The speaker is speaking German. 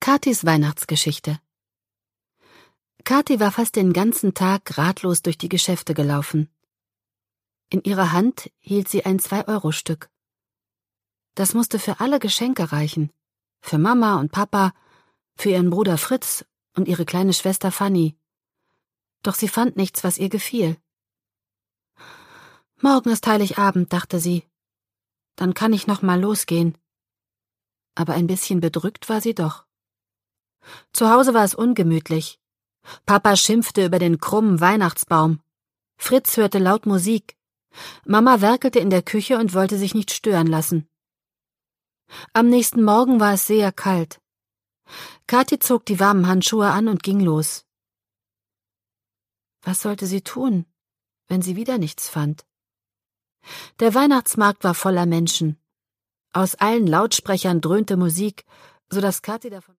Kathis Weihnachtsgeschichte. Kathi war fast den ganzen Tag ratlos durch die Geschäfte gelaufen. In ihrer Hand hielt sie ein 2-Euro-Stück. Das musste für alle Geschenke reichen. Für Mama und Papa, für ihren Bruder Fritz und ihre kleine Schwester Fanny. Doch sie fand nichts, was ihr gefiel. Morgen ist Heiligabend, dachte sie. Dann kann ich noch mal losgehen. Aber ein bisschen bedrückt war sie doch. Zu Hause war es ungemütlich. Papa schimpfte über den krummen Weihnachtsbaum. Fritz hörte laut Musik. Mama werkelte in der Küche und wollte sich nicht stören lassen. Am nächsten Morgen war es sehr kalt. Kathi zog die warmen Handschuhe an und ging los. Was sollte sie tun, wenn sie wieder nichts fand? Der Weihnachtsmarkt war voller Menschen. Aus allen Lautsprechern dröhnte Musik, so dass Kathi davon